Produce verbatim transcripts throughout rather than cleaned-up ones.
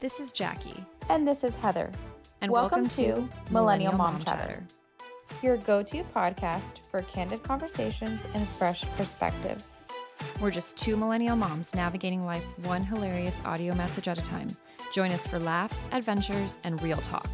This is Jackie. And this is Heather. And welcome, welcome to to Millennial Millennial Mom, Mom Chatter, Chatter. your go-to podcast for candid conversations and fresh perspectives. We're just two millennial moms navigating life one hilarious audio message at a time. Join us for laughs, adventures, and real talk.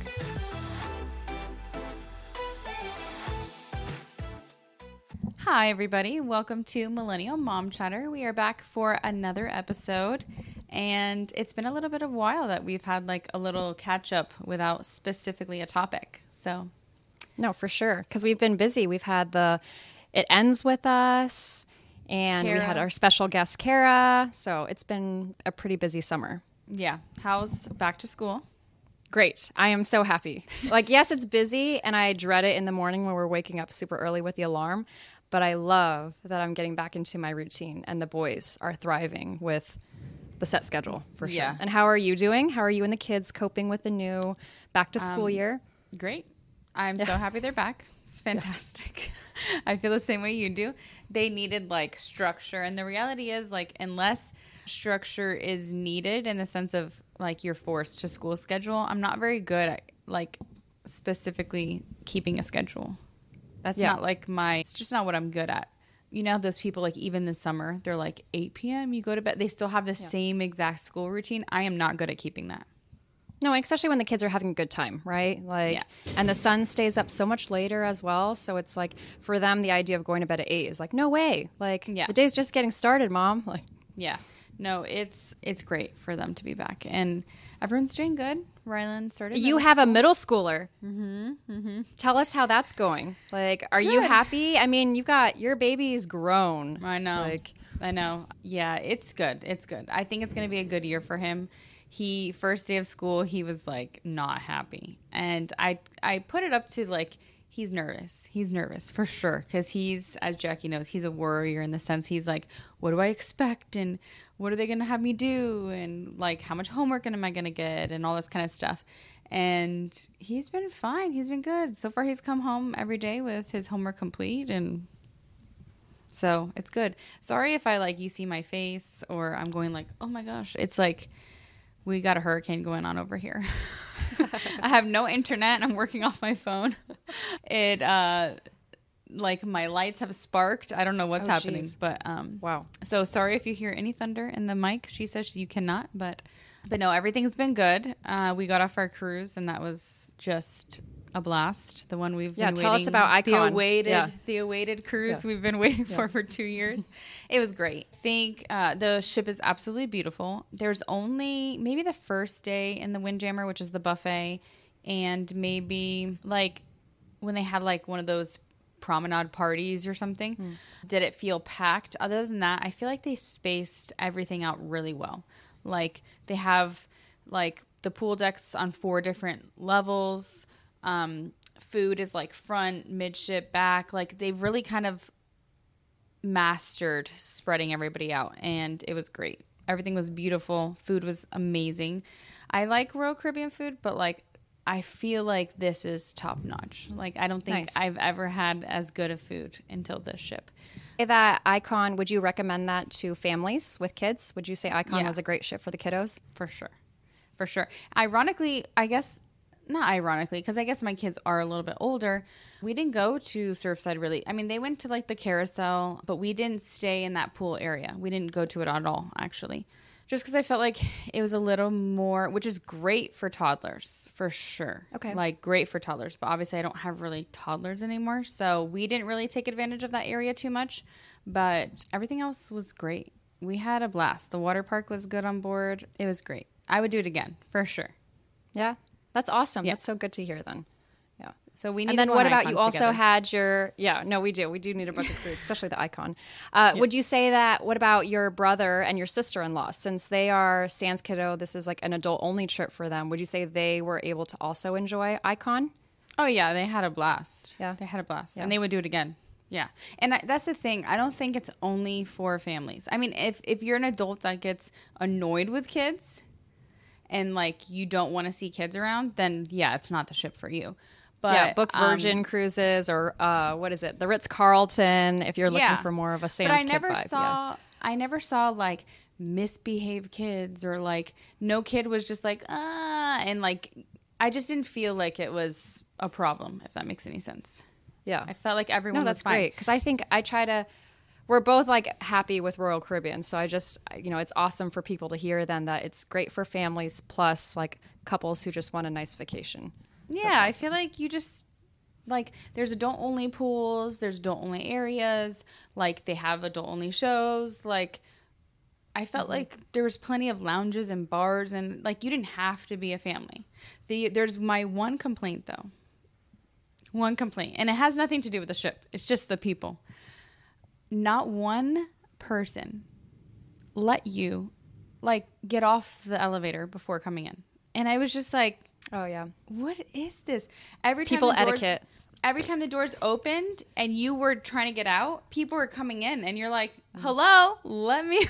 Hi, everybody. Welcome to Millennial Mom Chatter. We are back for another episode, and it's been a little bit of a while that we've had like a little catch up without specifically a topic. So, No, for sure. Because we've been busy. We've had the It Ends With Us, and Kara. we had our special guest, Kara. So it's been a pretty busy summer. yeah. How's back to school? Great. I am so happy. Like, yes, it's busy, and I dread it in the morning when we're waking up super early with the alarm. But I love that I'm getting back into my routine, and the boys are thriving with the set schedule, for sure. Yeah. And how are you doing? How are you and the kids coping with the new back-to-school Um, year? Great. I'm so happy they're back. It's fantastic. I feel the same way you do. They needed like structure. And the reality is like, unless structure is needed in the sense of like you're forced to school schedule, I'm not very good at like specifically keeping a schedule. That's Yeah. not like my, it's just not what I'm good at. You know, those people like even this summer, they're like eight p.m. you go to bed. They still have the same exact school routine. I am not good at keeping that. No, especially when the kids are having a good time, right? Like, Yeah. and the sun stays up so much later as well. So it's like for them, the idea of going to bed at eight is like, no way. Like, Yeah. the day's just getting started, Mom. Like, Yeah. No, it's it's great for them to be back. And everyone's doing good. Rylan started. you middle have a school. middle schooler. Mm-hmm, mm-hmm. Tell us how that's going. Like, are you Good. happy? I mean, you've got your baby's grown. I know. Like, I know. Yeah, it's good. It's good. I think it's going to be a good year for him. He first day of school, he was like not happy. And I I put it up to like he's nervous. He's nervous for sure cuz he's, as Jackie knows, he's a worrier in the sense he's like, what do I expect and what are they going to have me do and like how much homework am I going to get and all this kind of stuff. And he's been fine. He's been good. So far he's come home every day with his homework complete, and so it's good. Sorry if I like you see my face or I'm going like, oh my gosh. It's like we got a hurricane going on over here. I have no internet. I'm working off my phone. It uh like my lights have sparked. I don't know what's Oh, happening, geez. but um wow. so sorry if you hear any thunder in the mic. She says you cannot, but but no, everything's been good. Uh we got off our cruise and that was just a blast. The one we've Yeah, been tell us waiting- about the Icon. awaited Yeah. the awaited cruise Yeah. we've been waiting for for two years. It was great. I think uh, the ship is absolutely beautiful. There's only maybe the first day in the Windjammer, which is the buffet, and maybe like when they had like one of those promenade parties or something. Hmm. Did it feel packed? Other than that, I feel like they spaced everything out really well. Like they have like the pool decks on four different levels. Um, food is like front, midship, back. Like they've really kind of mastered spreading everybody out, and it was great. Everything was beautiful. Food was amazing. I like Royal Caribbean food, but like I feel like this is top notch. Like I don't think Nice. I've ever had as good of food until this ship. Say that Icon, would you recommend that to families with kids? Would you say Icon Yeah. was a great ship for the kiddos? For sure. For sure. Ironically, I guess, not ironically, because I guess my kids are a little bit older. We didn't go to Surfside really. I mean, they went to like the carousel, but we didn't stay in that pool area. We didn't go to it at all, actually. Just because I felt like it was a little more, which is great for toddlers, for sure. Okay. Like great for toddlers. But obviously I don't have really toddlers anymore. So we didn't really take advantage of that area too much. But everything else was great. We had a blast. The water park was good on board. It was great. I would do it again, for sure. Yeah. That's awesome. Yeah. That's so good to hear then. Yeah. So we need And then to go what on about Icon you also together. had your, yeah, no, we do. We do need a book of cruise, especially the Icon. Uh, Would you say that, what about your brother and your sister-in-law? Since they are sans kiddo, this is like an adult-only trip for them. Would you say they were able to also enjoy Icon? Oh, yeah. They had a blast. Yeah. They had a blast. Yeah. And they would do it again. Yeah. And I, that's the thing. I don't think it's only for families. I mean, if, if you're an adult that gets annoyed with kids and, like, you don't want to see kids around, then, yeah, it's not the ship for you. But, yeah, book um, Virgin Cruises or uh, what is it? The Ritz-Carlton, if you're looking Yeah. for more of a sans But I kid never vibe. saw, I never saw, like, misbehaved kids, or like no kid was just like, ah, and like, I just didn't feel like it was a problem, if that makes any sense. Yeah. I felt like everyone No, that's was fine. great. Because I think I try to, we're both like happy with Royal Caribbean. So I just, you know, it's awesome for people to hear then that it's great for families plus like couples who just want a nice vacation. So Yeah, that's I awesome. feel like you just, like, there's adult only pools, there's adult only areas, like they have adult only shows. Like, I felt Mm-hmm. like there was plenty of lounges and bars, and like you didn't have to be a family. The there's my one complaint though. One complaint, and it has nothing to do with the ship. It's just the people. Not one person let you like get off the elevator before coming in. And I was just like, Oh, yeah. what is this? Every time People the doors, etiquette. Every time the doors opened and you were trying to get out, people were coming in, and you're like, "Hello, let me."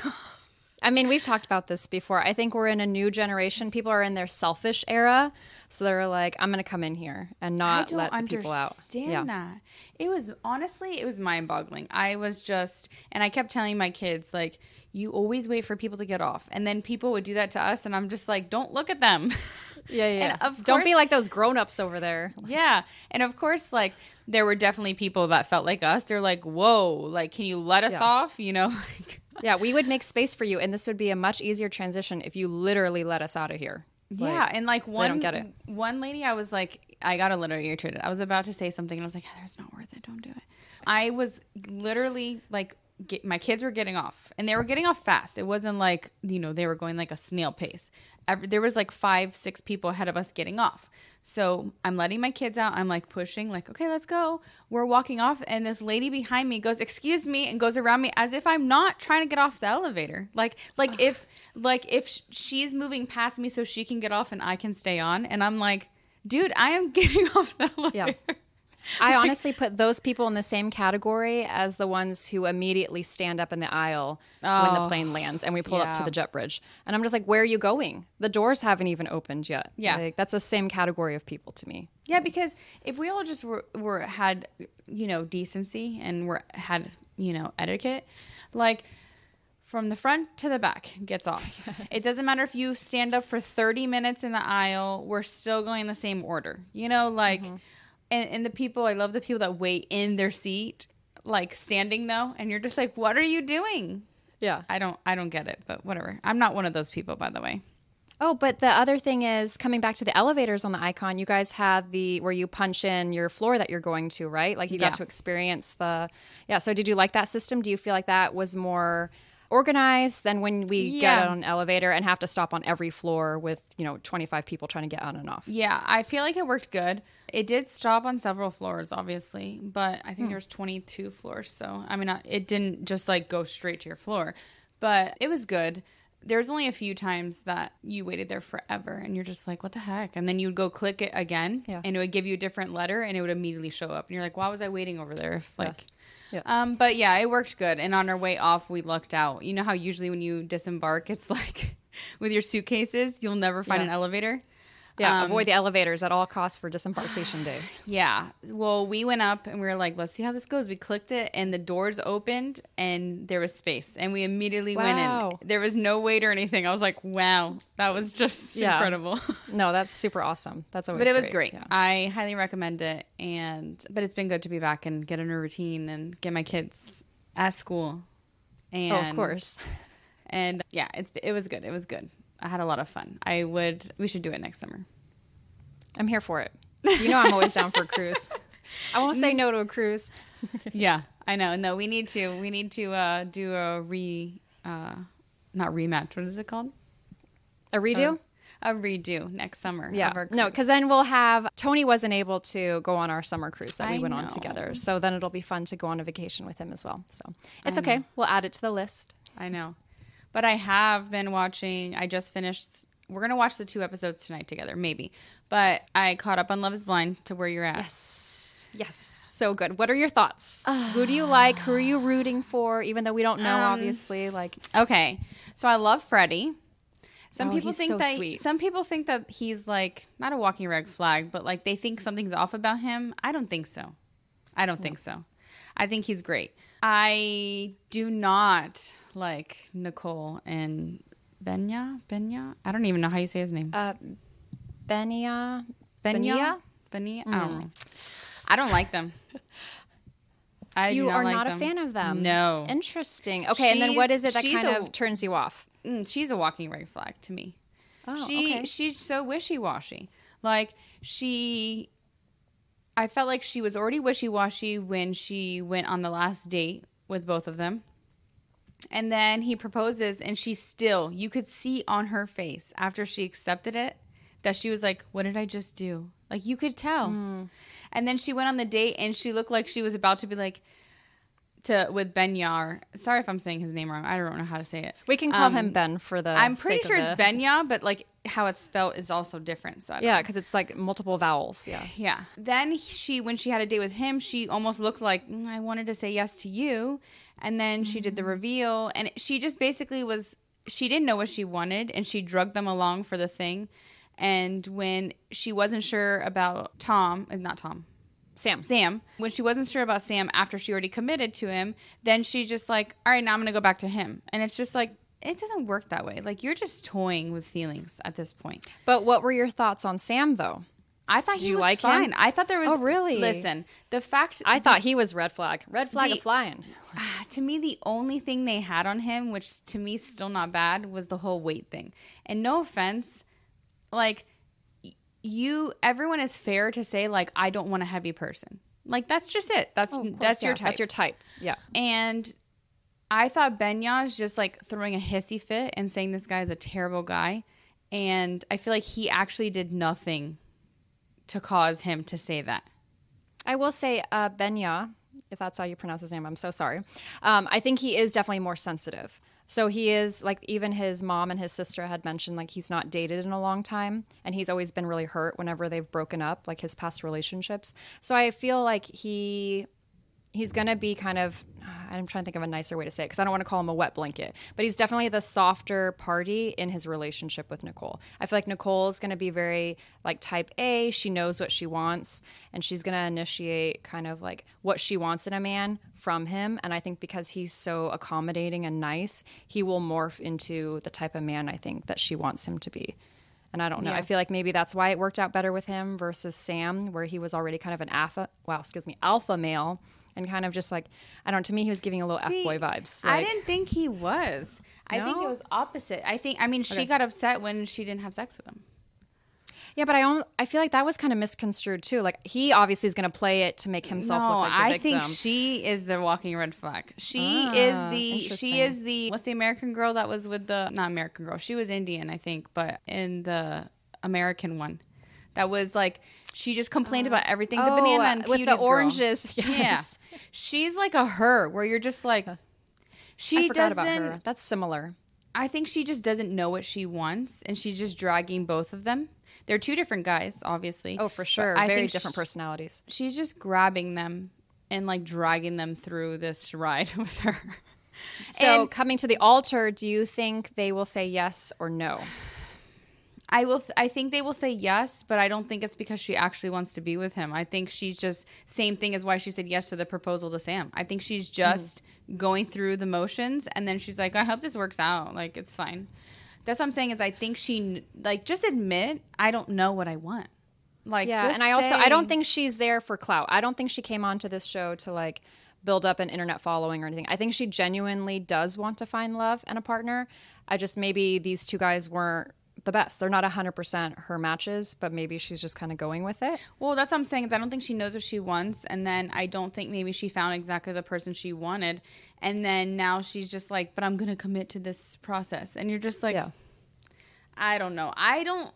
I mean, we've talked about this before. I think we're in a new generation. People are in their selfish era. So they're like, I'm going to come in here and not I don't let the understand people out. Yeah. that. It was honestly, it was mind boggling. I was just, and I kept telling my kids, like, you always wait for people to get off. And then people would do that to us. And I'm just like, don't look at them. Yeah, yeah. And of Don't course- be like those grown-ups over there. Yeah. And of course, like, there were definitely people that felt like us. They're like, whoa, like, can you let us Yeah. off? You know, like, Yeah, we would make space for you, and this would be a much easier transition if you literally let us out of here. yeah. Like, And like one, don't get it. one lady, I was like, I got a little irritated. I was about to say something, and I was like, Heather, it's not worth it. Don't do it. I was literally like, get, my kids were getting off, and they were getting off fast. It wasn't like, you know, they were going like a snail pace. Every, there was like five, six people ahead of us getting off. So I'm letting my kids out. I'm like pushing, like, okay, let's go. We're walking off, and this lady behind me goes, excuse me, and goes around me as if I'm not trying to get off the elevator. Like, like if, like if sh- she's moving past me so she can get off and I can stay on. And I'm like, dude, I am getting off the elevator. Yeah. I honestly put those people in the same category as the ones who immediately stand up in the aisle when Oh, the plane lands and we pull up to yeah. the jet bridge. And I'm just like, where are you going? The doors haven't even opened yet. Yeah. Like, that's the same category of people to me. Yeah, because if we all just were, were had, you know, decency and were had, you know, etiquette, like from the front to the back gets off. It doesn't matter if you stand up for thirty minutes in the aisle, we're still going the same order. You know, like, Mm-hmm. and, and the people, I love the people that wait in their seat, like standing though, and you're just like, what are you doing? Yeah. I don't, I don't get it, but whatever. I'm not one of those people, by the way. Oh, but the other thing is coming back to the elevators on the Icon, you guys had the where you punch in your floor that you're going to, right? Like you got Yeah. to experience the, yeah. So did you like that system? Do you feel like that was more organized than when we get Yeah. on an elevator and have to stop on every floor with, you know, twenty-five people trying to get on and off? Yeah, I feel like it worked good. It did stop on several floors, obviously, but I think there was twenty-two floors. So, I mean, I- it didn't just like go straight to your floor, but it was good. There's only a few times that you waited there forever and you're just like, what the heck? And then you would go click it again Yeah. and it would give you a different letter and it would immediately show up. And you're like, why was I waiting over there? If like, Yeah. um, but yeah, it worked good. And on our way off, we lucked out. You know how usually when you disembark, it's like with your suitcases, you'll never find Yeah. an elevator. Yeah, Um, avoid the elevators at all costs for disembarkation day. Yeah. Well, we went up and we were like, let's see how this goes. We clicked it and the doors opened and there was space. And we immediately went Wow. in. There was no wait or anything. I was like, wow, that was just Yeah. incredible. No, that's super awesome. That's always But it was great. Yeah. I highly recommend it. And but it's been good to be back and get in a routine and get my kids at school. And Oh, of course. And yeah, it's it was good. It was good. I had a lot of fun. I would we should do it next summer. I'm here for it. You know I'm always down for a cruise. I won't say no to a cruise. Yeah, I know. No, we need to. We need to uh, do a re, uh, not rematch. What is it called? A redo? A redo next summer. Yeah. of our No, cruise. because then we'll have Tony wasn't able to go on our summer cruise that we I went on know. together. So then it'll be fun to go on a vacation with him as well. So it's I okay. know. We'll add it to the list. I know. But I have been watching. I just finished. We're gonna watch the two episodes tonight together, maybe. But I caught up on Love Is Blind to where you're at. Yes. Yes. So good. What are your thoughts? Who do you like? Who are you rooting for? Even though we don't know, Um, obviously. Like, Okay, so I love Freddie. Some Oh, people he's think so that sweet. some people think that he's like not a walking red flag, but like they think something's off about him. I don't think so. I don't think so. I think he's great. I do not like Nicole and Benya. Benya? I don't even know how you say his name. Uh, Benya? Benya? Benya? Mm. I don't know. I don't like them. I you do not are like not them. a fan of them. No. Interesting. Okay, she's, and then what is it that kind a, of turns you off? Mm, she's a walking red flag to me. Oh, she okay. She's so wishy-washy. Like, she... I felt like she was already wishy-washy when she went on the last date with both of them. And then he proposes, and she still... You could see on her face, after she accepted it, that she was like, what did I just do? Like, you could tell. Mm. And then she went on the date, and she looked like she was about to be like... to with Benya. Sorry if I'm saying his name wrong. I don't know how to say it. We can call um, him Ben for the I'm pretty sake sure of it's the... Benya, but like how it's spelled is also different. So I don't yeah, know. because it's like multiple vowels. Yeah. Yeah. Then she, when she had a date with him, she almost looked like, mm, I wanted to say yes to you. And then she did the reveal, and she just basically was, she didn't know what she wanted, and she drugged them along for the thing. And when she wasn't sure about Tom, not Tom, Sam. Sam. When she wasn't sure about Sam after she already committed to him, then she just like, all right, now I'm going to go back to him. And it's just like, it doesn't work that way. Like, you're just toying with feelings at this point. But what were your thoughts on Sam, though? I thought Did he you was like fine. him? I thought there was... Oh, really? Listen, the fact... I the, thought he was red flag. Red flag the, of flying. To me, the only thing they had on him, which to me is still not bad, was the whole weight thing. And no offense, like... You, everyone is fair to say, like, I don't want a heavy person. Like, that's just it. That's oh, course, that's yeah. your type. That's your type. Yeah. And I thought Benya's just, like, throwing a hissy fit and saying this guy is a terrible guy. And I feel like he actually did nothing to cause him to say that. I will say uh, Benya, if that's how you pronounce his name, I'm so sorry. Um, I think he is definitely more sensitive. So he is, like, even his mom and his sister had mentioned, like, he's not dated in a long time. And he's always been really hurt whenever they've broken up, like, his past relationships. So I feel like he he's going to be kind of, I'm trying to think of a nicer way to say it because I don't want to call him a wet blanket. But he's definitely the softer party in his relationship with Nicole. I feel like Nicole is going to be very, like, type A. She knows what she wants. And she's going to initiate kind of, like, what she wants in a man from him. And I think because he's so accommodating and nice, he will morph into the type of man I think that she wants him to be. And I don't know. Yeah. I feel like maybe that's why it worked out better with him versus Sam, where he was already kind of an alpha, wow, excuse me, alpha male, and kind of just like, I don't know, to me, he was giving a little See, F-boy vibes. I Like, didn't think he was. I think No? it was opposite. I think, I mean, she Okay. got upset when she didn't have sex with him. yeah, but I don't, I feel like that was kind of misconstrued too. Like, he obviously is going to play it to make himself No, look like the I victim. think she is the walking red flag. She Ah, is the interesting. she is the what's the American girl that was with the not American girl. She was Indian, I think, but in the American one. That was like she just complained about everything. The Oh, banana and with cuties the girl. oranges. Yes. Yeah. She's like a her where you're just like she I forgot doesn't about her. That's similar. I think she just doesn't know what she wants and she's just dragging both of them. They're two different guys, obviously. Oh, for sure. I Very think different sh- personalities. She's just grabbing them and like dragging them through this ride with her. So And coming to the altar, do you think they will say yes or no? I will. Th- I think they will say yes, but I don't think it's because she actually wants to be with him. I think she's just same thing as why she said yes to the proposal to Sam. I think she's just mm. going through the motions, and then she's like, "I hope this works out. Like it's fine." That's what I'm saying. Is I think she like just admit I don't know what I want. Like Yeah, just and I also say- I don't think she's there for clout. I don't think she came onto this show to like build up an internet following or anything. I think she genuinely does want to find love and a partner. I just maybe these two guys weren't the best. They're not one hundred percent her matches, but maybe she's just kind of going with it. Well, that's what I'm saying is I don't think she knows what she wants. And then I don't think maybe she found exactly the person she wanted. And then now she's just like, but I'm going to commit to this process. And you're just like, Yeah. I don't know. I don't,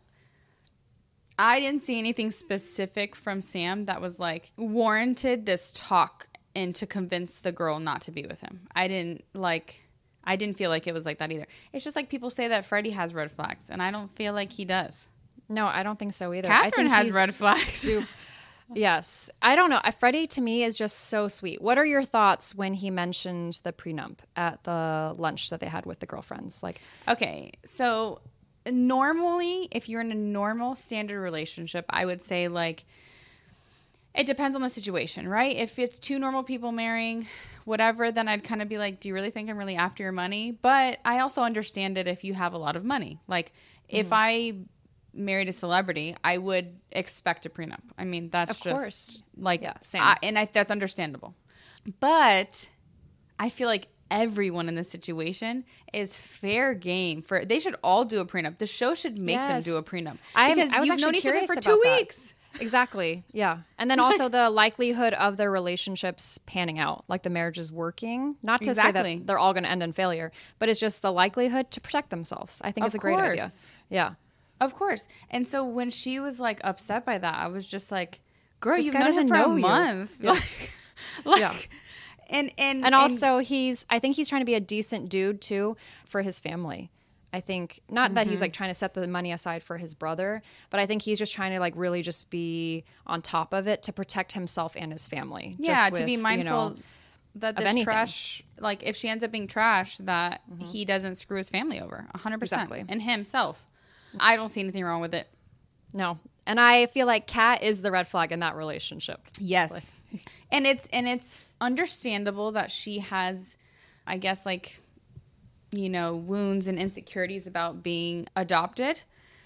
I didn't see anything specific from Sam that was like warranted this talk and to convince the girl not to be with him. I didn't like... I didn't feel like it was like that either. It's just like people say that Freddie has red flags, and I don't feel like he does. No, I don't think so either. Catherine I think has he's red flags. Super, yes. I don't know. Freddie to me is just so sweet. What are your thoughts when he mentioned the prenup at the lunch that they had with the girlfriends? Like, Okay, so normally, if you're in a normal standard relationship, I would say like It depends on the situation, right? If it's two normal people marrying, whatever, then I'd kind of be like, do you really think I'm really after your money? But I also understand it if you have a lot of money. Like, mm-hmm. if I married a celebrity, I would expect a prenup. I mean, that's of just course. like, yeah, same. I, and I, that's understandable. But I feel like everyone in this situation is fair game for. They should all do a prenup. The show should make yes. them do a prenup I, because I was you've known each other for two that. weeks. Exactly. Yeah. And then also the likelihood of their relationships panning out, like the marriage is working. Not to exactly. say that they're all going to end in failure, but it's just the likelihood to protect themselves. I think Of it's a great course. idea. Yeah. Of course. And so when she was like upset by that, I was just like, girl, This you've guy known him doesn't for a know you. month. Yeah. Like, like Yeah. and, and, And also he's, I think he's trying to be a decent dude too for his family. I think not that Mm-hmm. he's like trying to set the money aside for his brother, but I think he's just trying to like really just be on top of it to protect himself and his family. yeah, just to with, be mindful you know, that of this anything. trash, like if she ends up being trash, that he doesn't screw his family over a hundred percent Exactly. and himself. I don't see anything wrong with it. no. And I feel like Kat is the red flag in that relationship. Yes. and it's, and it's understandable that she has, I guess, like, you know, wounds and insecurities about being adopted,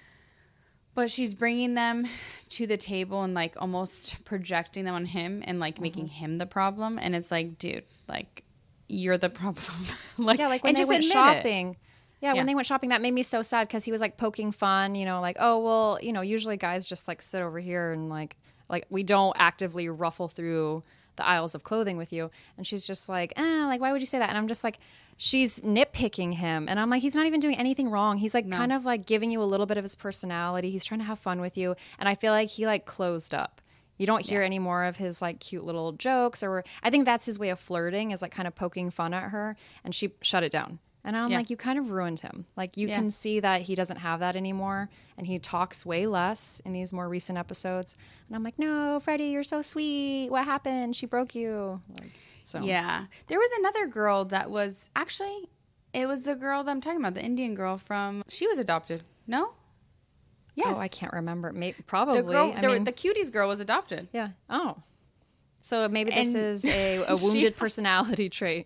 but she's bringing them to the table and like almost projecting them on him and like mm-hmm. making him the problem. And it's like, dude, like you're the problem. like, yeah, like when and they just went admit shopping. Yeah, Yeah. when they went shopping, that made me so sad because he was like poking fun, you know, like, oh, well, you know, usually guys just like sit over here and like, like we don't actively ruffle through the aisles of clothing with you. And she's just like, eh, like, why would you say that? And I'm just like, she's nitpicking him. And I'm like, he's not even doing anything wrong. He's like No. kind of like giving you a little bit of his personality. He's trying to have fun with you. And I feel like he like closed up. You don't hear Yeah. any more of his like cute little jokes, or I think that's his way of flirting, is like kind of poking fun at her. And she shut it down. And I'm Yeah. like, you kind of ruined him. Like you Yeah. can see that he doesn't have that anymore. And he talks way less in these more recent episodes. And I'm like, no, Freddie, you're so sweet. What happened? She broke you. Like, so Yeah. There was another girl that was actually, it was the girl that I'm talking about, the Indian girl from, she was adopted. No? Yes. Oh, I can't remember. Maybe, probably. The girl, I the, mean, the cuties girl was adopted. yeah. Oh. So maybe this And is a, a she- wounded personality trait.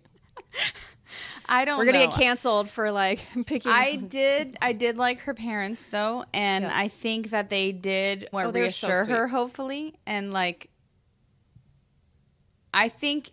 I don't We're going to know. get canceled for like picking. I did I did like her parents though, and Yes. I think that they did what Oh, they're so reassure sweet. her hopefully, and like I think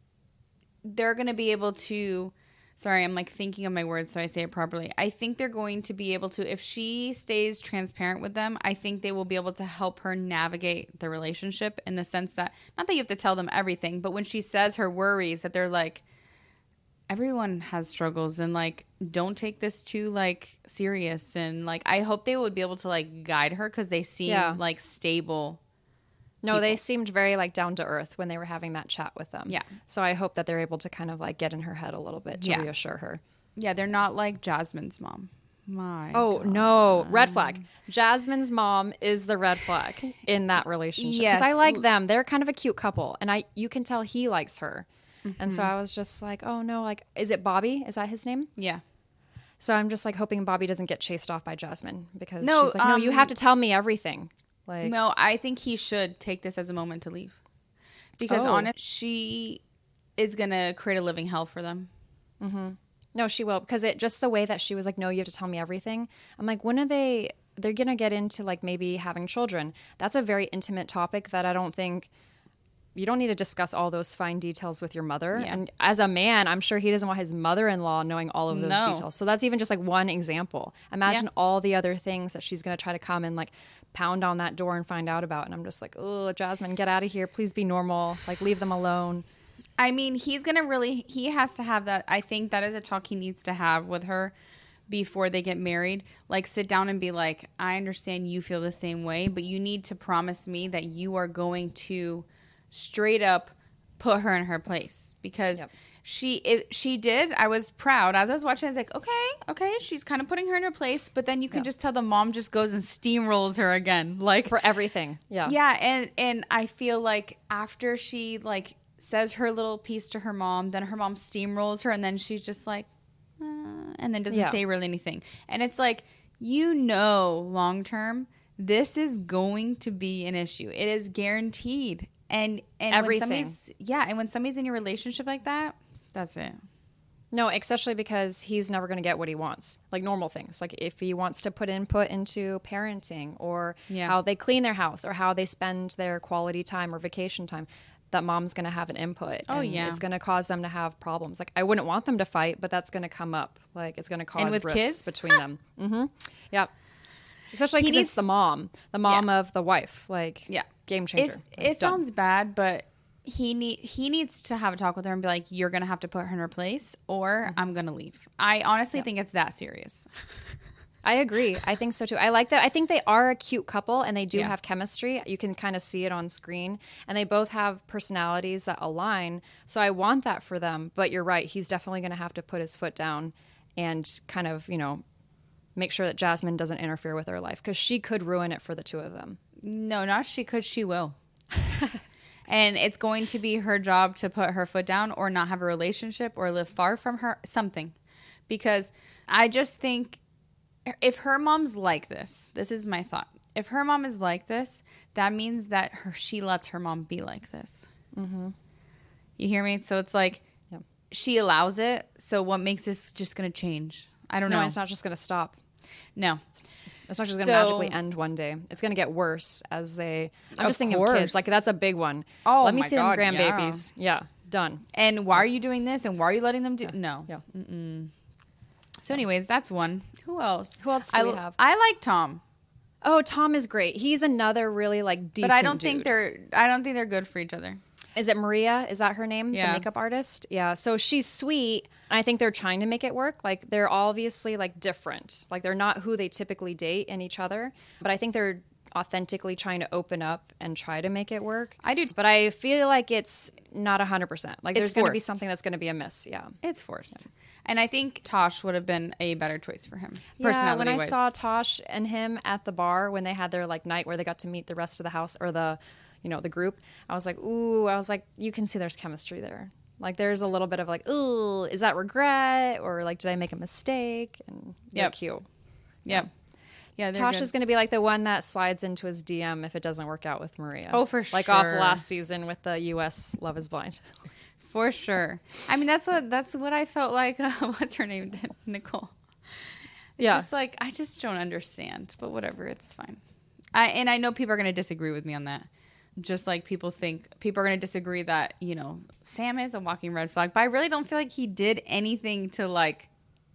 they're going to be able to sorry, I'm like thinking of my words so I say it properly. I think they're going to be able to, if she stays transparent with them, I think they will be able to help her navigate the relationship in the sense that, not that you have to tell them everything, but when she says her worries, that they're like, everyone has struggles and like don't take this too like serious, and like I hope they would be able to like guide her because they seem Yeah. like stable. No, they people. seemed very like down to earth when they were having that chat with them. Yeah. So I hope that they're able to kind of like get in her head a little bit to Yeah. reassure her. Yeah, they're not like Jasmine's mom. My Oh, God. no. Red flag. Jasmine's mom is the red flag in that relationship. Because I Yes. like them. They're kind of a cute couple. And I you can tell he likes her. And Mm-hmm. so I was just like, oh, no. Like, is it Bobby? Is that his name? Yeah. So I'm just like hoping Bobby doesn't get chased off by Jasmine. Because No, she's like, no, you um, have to tell me everything. Like, No, I think he should take this as a moment to leave. Because Oh. honest, she is going to create a living hell for them. No, she will, because it just the way that she was like, no, you have to tell me everything. I'm like, when are they? They're gonna get into like maybe having children. That's a very intimate topic that I don't think you don't need to discuss all those fine details with your mother. Yeah. And as a man, I'm sure he doesn't want his mother-in-law knowing all of those No. details. So that's even just like one example. Imagine Yeah. all the other things that she's gonna try to come and like pound on that door and find out about. And I'm just like, oh, Jasmine, get out of here. Please be normal. Like, leave them alone. I mean, he's going to really, he has to have that. I think that is a talk he needs to have with her before they get married. Like, sit down and be like, I understand you feel the same way, but you need to promise me that you are going to straight up put her in her place. Because Yep. she, if she did, I was proud. As I was watching, I was like, okay, okay, she's kind of putting her in her place. But then you can Yeah. just tell the mom just goes and steamrolls her again. Like, For everything. Yeah. yeah, and and I feel like after she like says her little piece to her mom, then her mom steamrolls her, and then she's just like, uh, and then doesn't Yeah. say really anything. And it's like, you know, long term, this is going to be an issue. It is guaranteed. And and Everything. when somebody's yeah, and when somebody's in your relationship like that, that's it. No, especially because he's never going to get what he wants, like normal things. Like if he wants to put input into parenting or Yeah. how they clean their house or how they spend their quality time or vacation time, that mom's going to have an input. Oh, and yeah. It's going to cause them to have problems. Like I wouldn't want them to fight, but that's going to come up. Like it's going to cause with rifts kids? between them. Mm-hmm. Yeah. Especially He because needs- it's the mom, the mom Yeah. of the wife. Like Yeah. game changer. It's, Like, it done. sounds bad, but he need he needs to have a talk with her and be like, you're gonna have to put her in her place, or Mm-hmm. I'm gonna leave. I honestly think it's that serious. I agree. I think so too. I like that. I think they are a cute couple and they do Yeah. have chemistry. You can kind of see it on screen and they both have personalities that align. So I want that for them. But you're right. He's definitely going to have to put his foot down and kind of, you know, make sure that Jasmine doesn't interfere with their life because she could ruin it for the two of them. No, not she could, she will. And it's going to be her job to put her foot down or not have a relationship or live far from her, something. Because I just think if her mom's like this, this is my thought. If her mom is like this, that means that her she lets her mom be like this. Mm-hmm. You hear me? So it's like Yeah. she allows it. So what makes this just going to change? I don't No, know. it's not just going to stop. No. It's not just going to So- magically end one day. It's going to get worse as they. I'm Of just thinking of course. kids. Like that's a big one. Oh, Let me my see God, them yeah. grandbabies. Yeah, done. And why are you doing this? And why are you letting them do? No. Yeah. So, anyways, that's one. Who else? Who else do I, we have? I like Tom, Oh, Tom is great. He's another really like decent but I don't think dude. they're. I don't think they're good for each other. Is it Maria? Is that her name? Yeah. The makeup artist? Yeah. So she's sweet. And I think they're trying to make it work. Like they're obviously like different. Like they're not who they typically date in each other. But I think they're authentically trying to open up and try to make it work. I do. But I feel like it's not one hundred percent. Like It's there's going to be forced. something that's going to be a miss. Yeah. It's forced, and I think Tosh would have been a better choice for him. Yeah, when Personality I wise, saw Tosh and him at the bar when they had their like night where they got to meet the rest of the house or the, you know, the group, I was like, ooh, I was like, you can see there's chemistry there. Like there's a little bit of like, ooh, is that regret or like did I make a mistake? And they're Yep. cute. Yep. Yeah, they're Tosh good. is going to be like the one that slides into his D M if it doesn't work out with Maria. Oh, for Like off sure. last season with the U S Love is Blind. for sure. I mean, that's what that's what I felt like. Uh, what's her name? did, Nicole. It's Yeah. just like I just don't understand, but whatever, it's fine. I and I know people are going to disagree with me on that. Just like people think people are going to disagree that, you know, Sam is a walking red flag, but I really don't feel like he did anything to like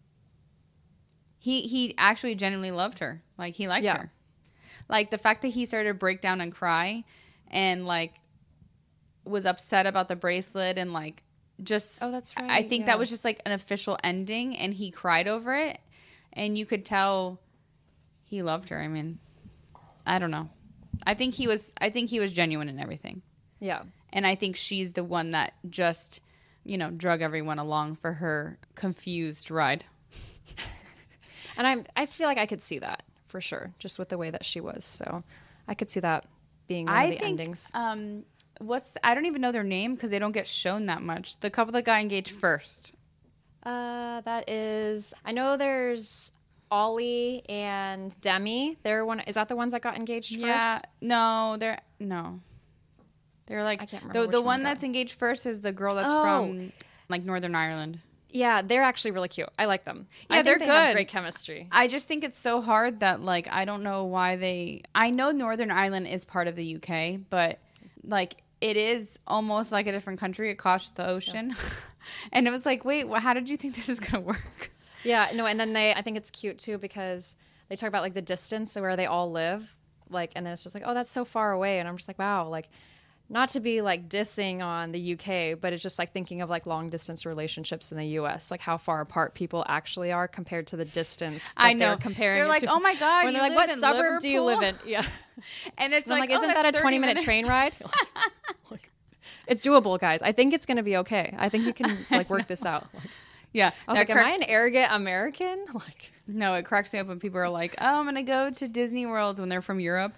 he he actually genuinely loved her. Like he liked Yeah. her. Like the fact that he started to break down and cry and like was upset about the bracelet and like just Oh, that's I right, think yeah. that was just like an official ending and he cried over it and you could tell he loved her. I mean, I don't know. I think he was I think he was genuine in everything. Yeah. And I think she's the one that just, you know, drug everyone along for her confused ride. And I'm, I feel like I could see that for sure, just with the way that she was. So I could see that being one I of the think endings. um what's I don't even know their name because they don't get shown that much. The couple that got engaged first. Uh, that is, I know there's Ollie and Demi. They're one. Is that the ones that got engaged Yeah, first? no, they're no. They're like I can't remember the which the one one got- that's engaged first is the girl that's Oh. from like Northern Ireland. Yeah, they're actually really cute. I like them. Yeah, I think they're they have good. great chemistry. I just think it's so hard that like I don't know why they I know Northern Ireland is part of the U K, but like it is almost like a different country across the ocean. And it was like, wait, well, how did you think this is going to work? Yeah, no, and then they, I think it's cute too because they talk about like the distance of where they all live, like, and then it's just like, oh, that's so far away, and I'm just like, wow, like, not to be like dissing on the U K, but it's just like thinking of like long distance relationships in the U S, like how far apart people actually are compared to the distance. That I know. they're comparing. They're it like, to. oh my God, When you they're like, live what in suburb do you live in? Liverpool? Yeah, And it's and I'm like, like, oh, isn't that a that's twenty thirty minute minutes. train ride? Like, it's doable, guys. I think it's going to be okay. I think you can like work this out. Like, Yeah. I was that like, am I cracks- an arrogant American? Like, No, it cracks me up when people are like, oh, I'm going to go to Disney World when they're from Europe.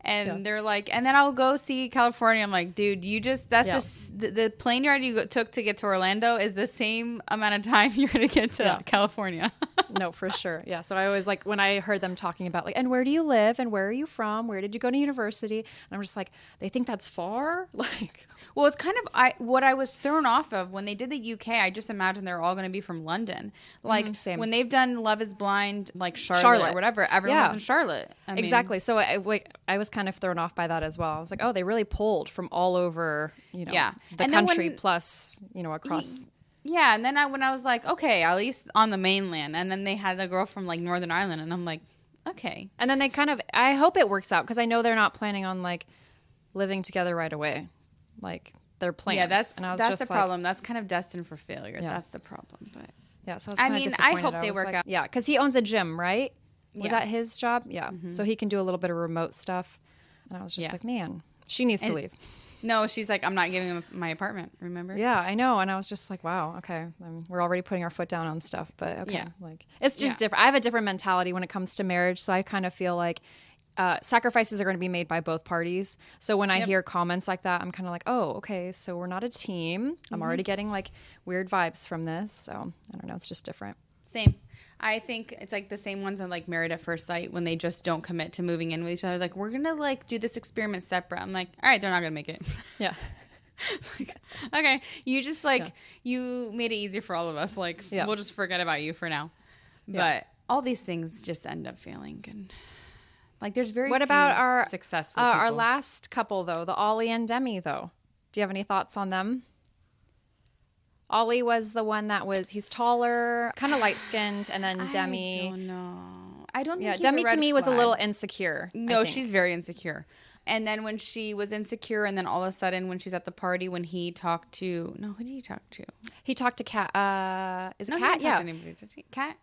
And Yeah. they're like, and then I'll go see California. I'm like, dude, you just, that's Yeah. the s the, the plane ride you go- took to get to Orlando is the same amount of time you're going to get to Yeah. California. No, for sure. Yeah. So I always like when I heard them talking about like, and where do you live and where are you from? Where did you go to university? And I'm just like, they think that's far? Like, Well, it's kind of I what I was thrown off of when they did the U K. I just imagined they're all going to be from London. Like same. when they've done Love Is Blind, like Charlotte, Charlotte. or whatever, everyone's Yeah. in Charlotte. I mean, exactly. So I, like, I was kind of thrown off by that as well. I was like, oh, they really pulled from all over, you know, Yeah. the And then country when- plus, you know, across. Yeah, and then I when I was like, okay, at least on the mainland, and then they had the girl from like Northern Ireland, and I'm like, okay, And then they kind of, I hope it works out because I know they're not planning on like living together right away. Like their plans. yeah, that's and I was that's just the like, problem. That's kind of destined for failure. Yeah. That's the problem. But Yeah, so I was I kind mean, of I disappointed. hope they was work like- out. Yeah, because he owns a gym, right? Was Yeah. that his job? Yeah. So he can do a little bit of remote stuff. And I was just Yeah. like, man, she needs to And- leave. no, she's like, I'm not giving him my apartment. Remember? Yeah, I know. And I was just like, wow, okay. Um, we're already putting our foot down on stuff, but okay. Yeah. Like, it's just Yeah. different. I have a different mentality when it comes to marriage. So I kind of feel like uh, sacrifices are going to be made by both parties. So when I Yep. hear comments like that, I'm kind of like, oh, okay. So we're not a team. I'm already getting like weird vibes from this. So I don't know. It's just different. Same. I think it's like the same ones on like Married at First Sight when they just don't commit to moving in with each other. Like, we're gonna like do this experiment separate. I'm like, all right, they're not gonna make it. Yeah. Like, okay, you just like Yeah. you made it easier for all of us. Like, Yeah. we'll just forget about you for now. Yeah. But all these things just end up failing. And like, there's very What few about our successful uh, our people. last couple though, the Ollie and Demi though? Do you have any thoughts on them? Ollie was the one that was he's taller, kind of light skinned, and then Demi. I don't know. I don't think Yeah, he's Demi a to red me was a flag. little insecure. I No, think. she's very insecure. And then when she was insecure, and then all of a sudden when she's at the party, when he talked to no, who did he talk to? He talked to Kat. Uh, is it No, he Kat? didn't talk Yeah, to anybody, did he? Kat.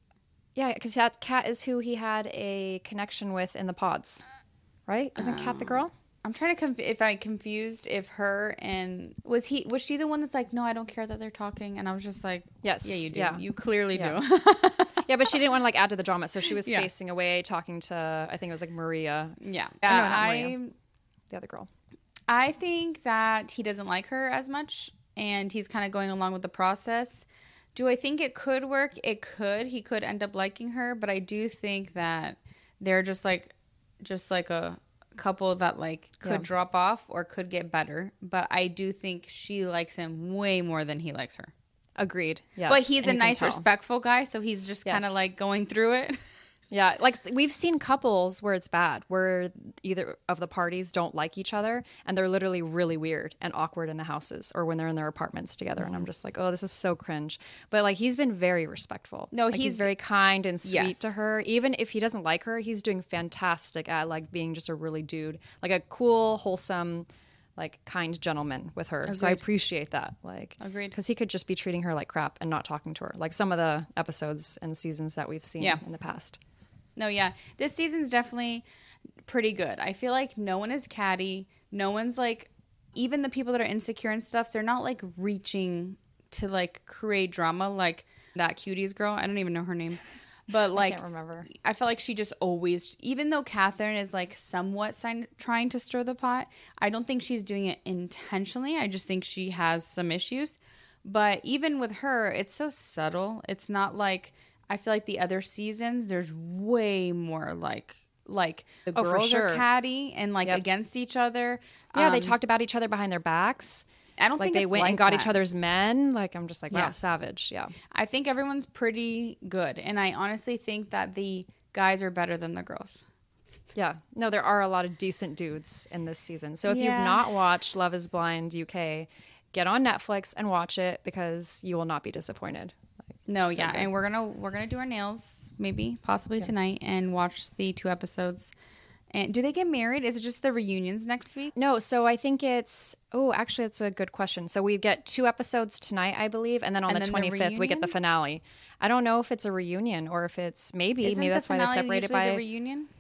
yeah, because Kat is who he had a connection with in the pods, right? Isn't Kat the girl? I'm trying to conf- if I confused if her and was he was she the one that's like, no, I don't care that they're talking, and I was just like, Yes, yeah, you do, yeah. you clearly Yeah. do. Yeah, but she didn't want to like add to the drama, so she was Yeah. facing away, talking to I think it was like Maria, yeah, no, Uh, not I Maria. the other girl. I think that he doesn't like her as much, and he's kind of going along with the process. Do I think it could work? It could. He could end up liking her, but I do think that they're just like, just like a couple that like could Yeah. drop off or could get better. But I do think she likes him way more than he likes her. Agreed. Yes, But he's and a you can nice, tell. respectful guy, so he's just kind of Yes. like going through it. Yeah, like we've seen couples where it's bad, where either of the parties don't like each other and they're literally really weird and awkward in the houses or when they're in their apartments together. And I'm just like, oh, this is so cringe. But like he's been very respectful. No, Like, he's, he's- very kind and sweet Yes. to her. Even if he doesn't like her, he's doing fantastic at like being just a really dude, like a cool, wholesome, like kind gentleman with her. So I Agreed. appreciate that. Like, Agreed. because he could just be treating her like crap and not talking to her, like some of the episodes and seasons that we've seen Yeah. in the past. No, yeah. This season's definitely pretty good. I feel like no one is catty. No one's like, even the people that are insecure and stuff, they're not like reaching to like create drama like that Cuties girl. I don't even know her name. But like, I can't remember. I feel like she just always, even though Catherine is like somewhat sign, trying to stir the pot, I don't think she's doing it intentionally. I just think she has some issues. But even with her, it's so subtle. It's not like, I feel like the other seasons, there's way more like, like the Oh, for girls sure. are catty and like Yep. against each other. Yeah, they Um, talked about each other behind their backs. I don't Like think they it's went like and got that. each other's men. Like I'm just like, wow, Yeah. savage. Yeah. I think everyone's pretty good. And I honestly think that the guys are better than the girls. Yeah. No, there are a lot of decent dudes in this season. So if Yeah. you've not watched Love is Blind U K, get on Netflix and watch it because you will not be disappointed. Like, No, so yeah, good. and we're gonna we're gonna do our nails maybe possibly tonight and watch the two episodes. And do they get married? Is it just the reunions next week? No, so I think it's oh, actually that's a good question. So we get two episodes tonight, I believe, and then on And the then the twenty-fifth we get the reunion? finale. I don't know if it's a reunion or if it's maybe Isn't maybe the that's why they're finale separated usually by the reunion?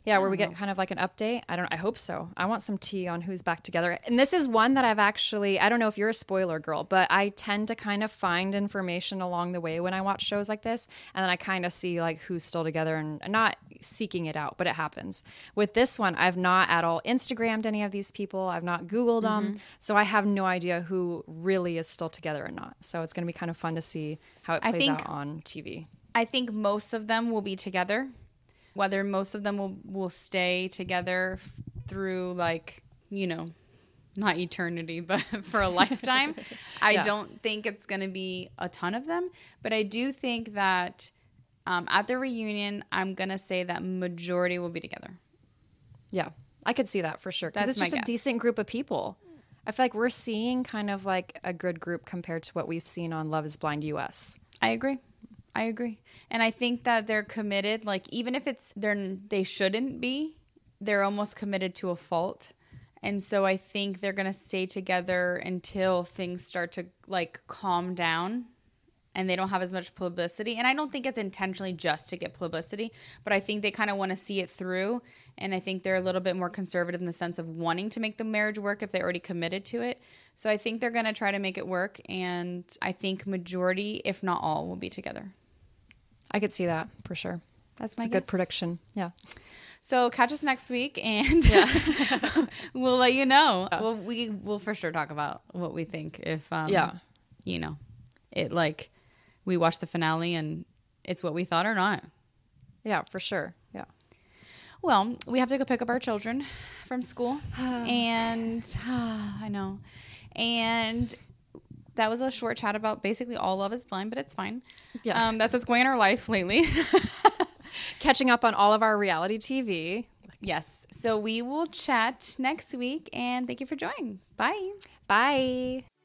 Yeah, where we get kind of like an update. I don't I hope so. I want some tea on who's back together. And this is one that I've actually, I don't know if you're a spoiler girl, but I tend to kind of find information along the way when I watch shows like this. And then I kind of see like who's still together and not seeking it out, but it happens. With this one, I've not at all Instagrammed any of these people. I've not Googled them. Mm-hmm. So I have no idea who really is still together or not. So it's going to be kind of fun to see how it I plays think- out on T V. I think most of them will be together. Whether most of them will, will stay together f- through, like, you know, not eternity, but for a lifetime. I Yeah. don't think it's going to be a ton of them. But I do think that um, at the reunion, I'm going to say that majority will be together. Yeah, I could see that for sure. Because That's it's my just a guess. decent group of people. I feel like we're seeing kind of like a good group compared to what we've seen on Love is Blind U S. I agree. I agree. And I think that they're committed. Like, even if it's they're they shouldn't be, they're almost committed to a fault. And so I think they're going to stay together until things start to like calm down and they don't have as much publicity. And I don't think it's intentionally just to get publicity, but I think they kind of want to see it through. And I think they're a little bit more conservative in the sense of wanting to make the marriage work if they already committed to it. So I think they're going to try to make it work. And I think majority, if not all, will be together. I could see that for sure. That's It's my a good guess. prediction. Yeah. So catch us next week, and we'll let you know. Well, we will for sure talk about what we think if, um, Yeah. you know, it like we watch the finale and it's what we thought or not. Yeah, for sure. Yeah. Well, we have to go pick up our children from school, and I know, and that was a short chat about basically all Love is Blind, but it's fine. Yeah. Um, that's what's going on in our life lately. Catching up on all of our reality T V. Yes. So we will chat next week, and thank you for joining. Bye. Bye.